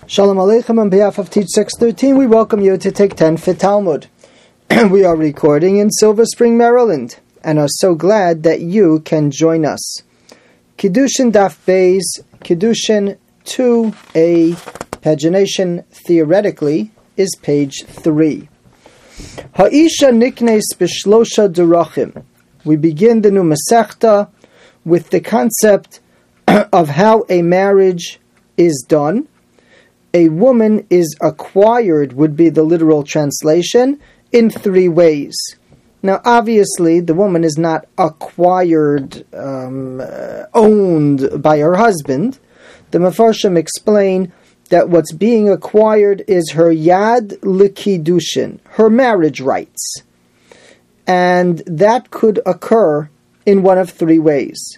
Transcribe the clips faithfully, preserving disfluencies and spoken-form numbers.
Shalom Aleichem. On behalf of Teach six thirteen, we welcome you to Take ten for Talmud. We are recording in Silver Spring, Maryland, and are so glad that you can join us. Kiddushin Daf Beis, Kiddushin two A, pagination theoretically is page three. Ha'isha niknes b'shlosha derachim. We begin the new Masechta with the concept of how a marriage is done. A woman is acquired, would be the literal translation, in three ways. Now, obviously, the woman is not acquired, um, uh, owned by her husband. The Mefarshim explain that what's being acquired is her yad l'kiddushin, her marriage rights. And that could occur in one of three ways.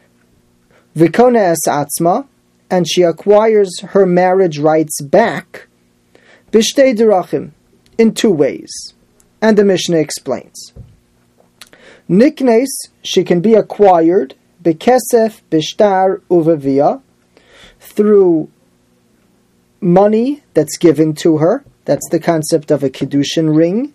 Vikona es atzma, and she acquires her marriage rights back, b'shtei derachim, in two ways. And the Mishnah explains. Niknes, she can be acquired, b'kesef, b'shtar, uvavia, through money that's given to her. That's the concept of a kiddushin ring.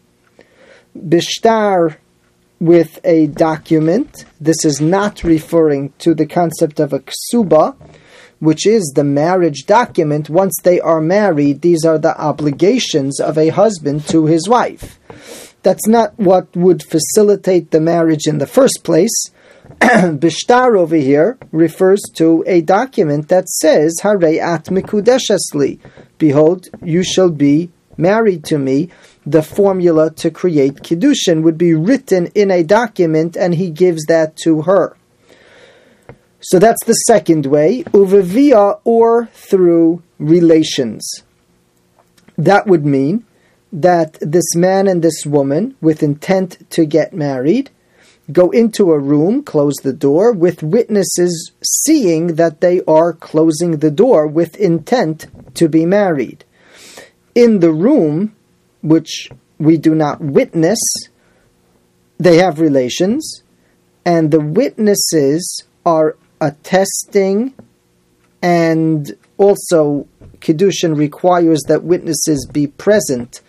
B'shtar, with a document. This is not referring to the concept of a ksuba, which is the marriage document. Once they are married, these are the obligations of a husband to his wife. That's not what would facilitate the marriage in the first place. Bishtar over here refers to a document that says, Harei at mikudeshes li, behold, you shall be married to me. The formula to create kiddushin would be written in a document, and he gives that to her. So that's the second way, uvavia, or through relations. That would mean that this man and this woman, with intent to get married, go into a room, close the door, with witnesses seeing that they are closing the door with intent to be married. In the room, which we do not witness, they have relations, and the witnesses are attesting, and also Kiddushin requires that witnesses be present,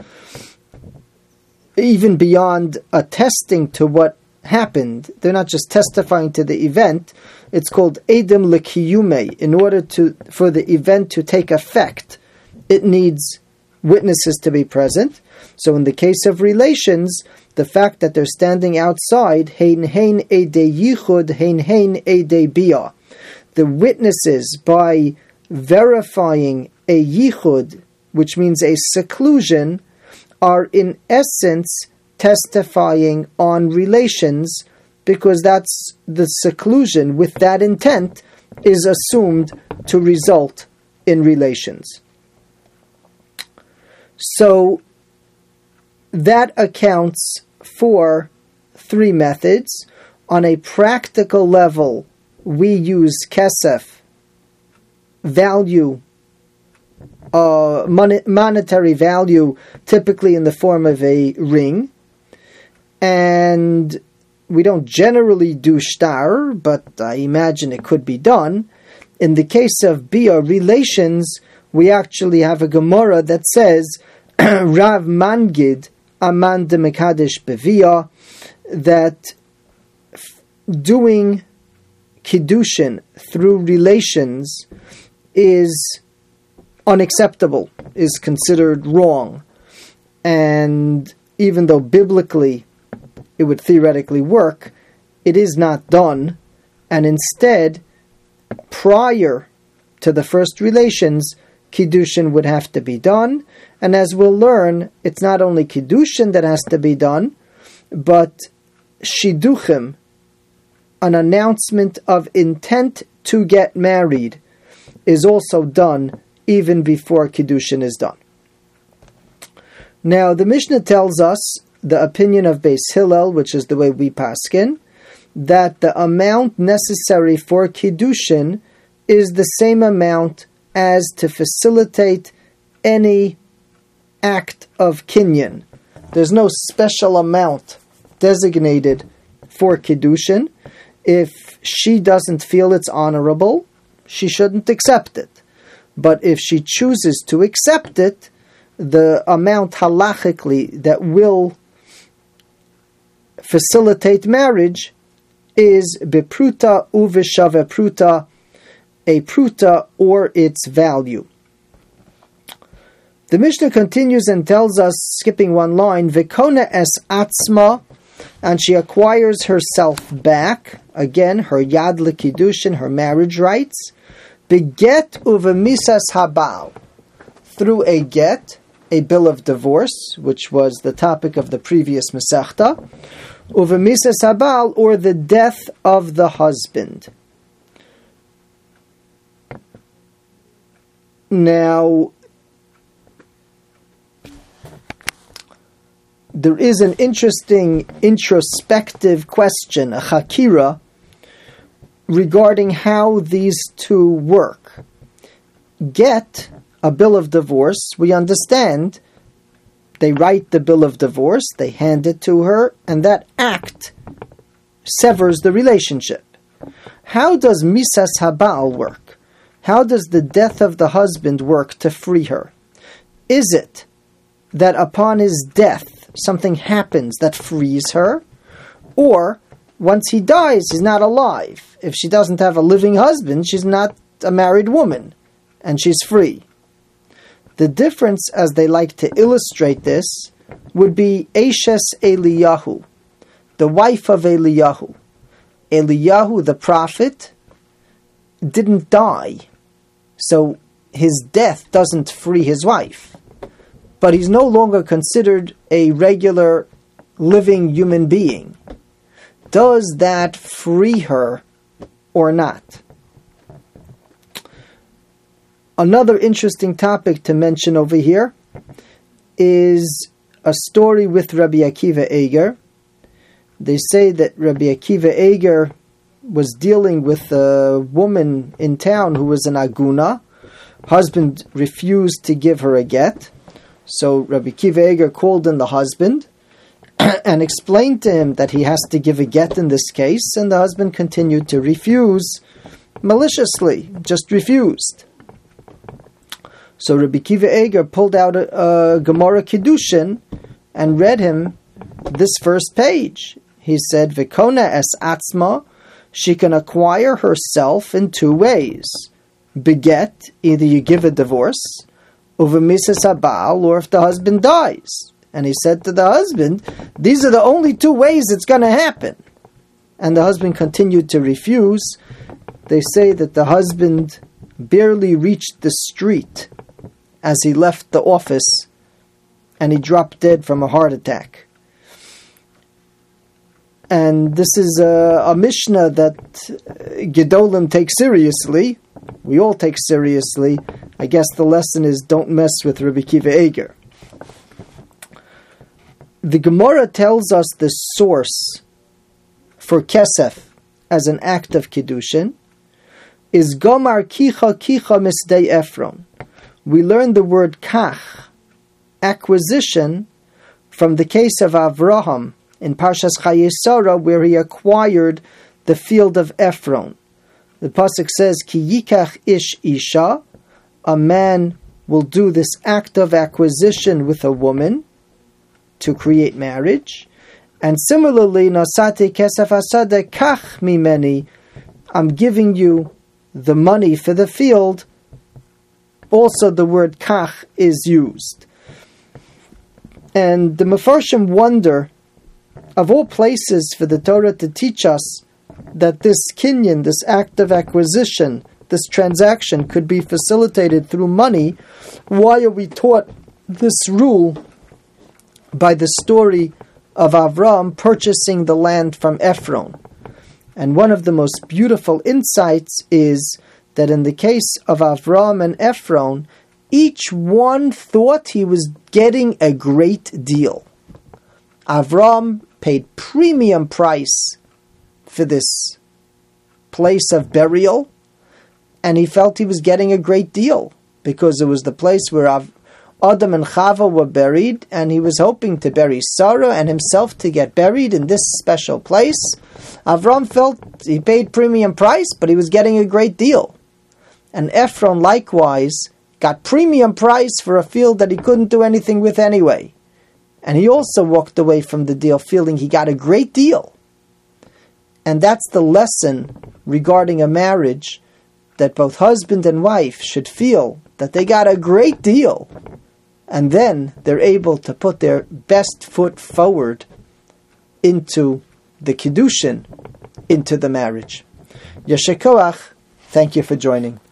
even beyond attesting to what happened. They're not just testifying to the event. It's called Edem L'Kiyume. In order to for the event to take effect, it needs witnesses to be present. So in the case of relations, the fact that they're standing outside, hein hein edei yichud, hein hein edei bia. The witnesses, by verifying a yichud, which means a seclusion, are in essence testifying on relations, because that's the seclusion with that intent is assumed to result in relations. So that accounts for three methods. On a practical level, we use kesef, value, uh, mon- monetary value, typically in the form of a ring. And we don't generally do shtar, but I imagine it could be done. In the case of bia, relations, we actually have a Gemara that says, Rav Mangid, Aman de Mekadesh Bevia, that f- doing Kiddushin through relations is unacceptable, is considered wrong. And even though biblically it would theoretically work, it is not done. And instead, prior to the first relations, Kiddushin would have to be done. And as we'll learn, it's not only Kiddushin that has to be done, but Shiduchim, an announcement of intent to get married, is also done even before Kiddushin is done. Now, the Mishnah tells us the opinion of Beis Hillel, which is the way we paskin, that the amount necessary for Kiddushin is the same amount as to facilitate any act of kinyan. There's no special amount designated for Kiddushin. If she doesn't feel it's honorable, she shouldn't accept it. But if she chooses to accept it, the amount halachically that will facilitate marriage is bepruta uveshave pruta, a pruta or its value. The Mishnah continues and tells us, skipping one line, Vekona es atzma, and she acquires herself back, again, her yad l'kiddushin, her marriage rights, beget uvemisas habal, through a get, a bill of divorce, which was the topic of the previous Masechta, uvemisas habal, or the death of the husband. Now, there is an interesting introspective question, a chakira, regarding how these two work. Get a bill of divorce, we understand, they write the bill of divorce, they hand it to her, and that act severs the relationship. How does misas habal work? How does the death of the husband work to free her? Is it that upon his death something happens that frees her, or once he dies he's not alive? If she doesn't have a living husband, she's not a married woman, and she's free. The difference, as they like to illustrate this, would be Eshes Eliyahu, the wife of Eliyahu. Eliyahu, the prophet, didn't die, so his death doesn't free his wife. But he's no longer considered a regular living human being. Does that free her or not? Another interesting topic to mention over here is a story with Rabbi Akiva Eiger. They say that Rabbi Akiva Eiger was dealing with a woman in town who was an aguna. Husband refused to give her a get. So Rabbi Akiva Eiger called in the husband and explained to him that he has to give a get in this case, and the husband continued to refuse maliciously, just refused. So Rabbi Akiva Eiger pulled out a, a Gemara Kiddushin and read him this first page. He said, Vekona es atzma, she can acquire herself in two ways. Beget, either you give a divorce, uvemisas habal, or if the husband dies. And he said to the husband, these are the only two ways it's going to happen. And the husband continued to refuse. They say that the husband barely reached the street as he left the office, and he dropped dead from a heart attack. And this is a, a Mishnah that Gedolim take seriously. We all take seriously. I guess the lesson is don't mess with Rabbi Akiva Eiger. The Gemara tells us the source for kesef as an act of kiddushin is Gomar kicha kicha misdei Ephron. We learn the word kach, acquisition, from the case of Avraham in Parshas Chayei Sarah, where he acquired the field of Ephron. The pasuk says, Ki yikach ish isha, a man will do this act of acquisition with a woman to create marriage. And similarly, Nasate kesef asada kach mimeni, I'm giving you the money for the field. Also the word kach is used. And the Mefarshim wonder, of all places for the Torah to teach us that this kinyan, this act of acquisition, this transaction could be facilitated through money, why are we taught this rule by the story of Avram purchasing the land from Ephron? And one of the most beautiful insights is that in the case of Avram and Ephron, each one thought he was getting a great deal. Avram paid premium price for this place of burial, and he felt he was getting a great deal because it was the place where Av- Adam and Chava were buried, and he was hoping to bury Sarah and himself to get buried in this special place. Avram felt he paid premium price, but he was getting a great deal. And Ephron likewise got premium price for a field that he couldn't do anything with anyway. And he also walked away from the deal feeling he got a great deal. And that's the lesson regarding a marriage, that both husband and wife should feel that they got a great deal, and then they're able to put their best foot forward into the Kiddushin, into the marriage. Yasher Koach, thank you for joining.